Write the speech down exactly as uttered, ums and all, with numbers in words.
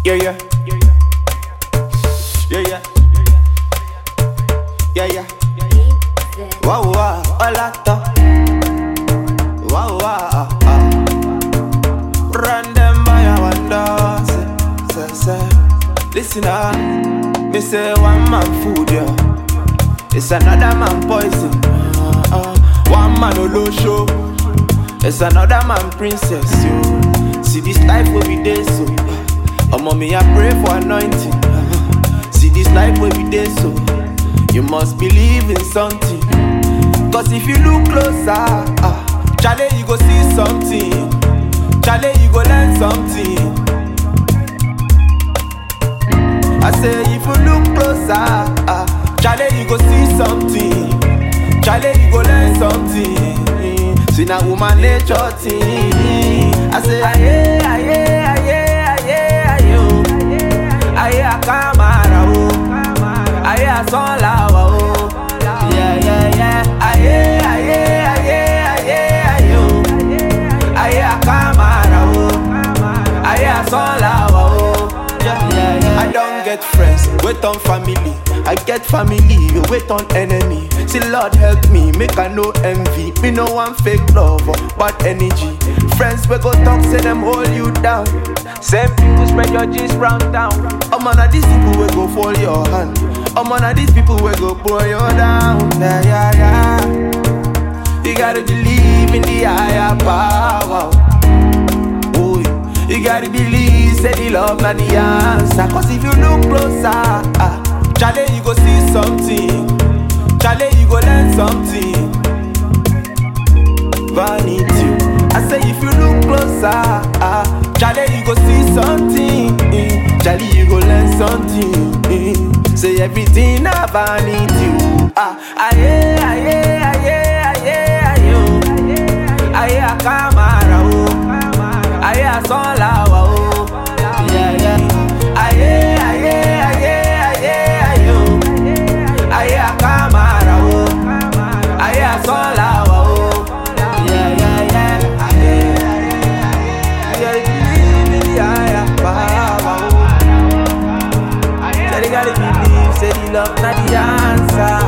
Yeah, yeah. Yeah, yeah. Yeah, yeah. Wow, wow, olata. Wow, wow, ah. Run them by a wonder. Say, say, say. Listen up. Me say one man food, yeah. It's another man poison. Uh, uh. One man olo show. It's another man princess, yo. See this life where we dey so. Oh mommy, I pray for anointing. Uh, see this life where we dey so. You must believe in something. Cause if you look closer, uh, Charlie, you go see something. Charlie, you go learn something. I say if you look closer, uh, Charlie, you go see something. Charlie, you go learn something. See na woman nature thing. I say aye, aye, aye, aye, aye, aye, aye, kamara o, aye, asolawa o, yeah, yeah, yeah, aye, aye, aye, aye, aye, aye, kamara o, aye, asolawa o, yeah, yeah, yeah. I don't get friends, wait on family. I get family, you wait on enemy. See Lord help me, make I no envy. Me no one fake love or bad energy. Friends we go talk, say them hold you down. Same people spread your G's round town. Oh man, are these people we go fold your hand. Oh man, are these people we go pull you down. Yeah, yeah, yeah. You gotta believe in the higher power. Oh, you gotta believe, say the love not the answer. Cause if you look closer, ah, Charlie, you go see something. Charlie, you go learn something. Vanity. I say if you look closer, ah, Charlie, you go see something. Charlie, you go learn something. Say everything I vanity. Ah, aye, aye, aye, aye, aye, aye, kamara o, aye, asolawa o, yeah, yeah, aye, aye, aye. Aye, kamara o, aye, asolawa o, yeah, yeah, yeah. Aye, aye, believe in the higher power. Say they gotta believe, say the love not the answer.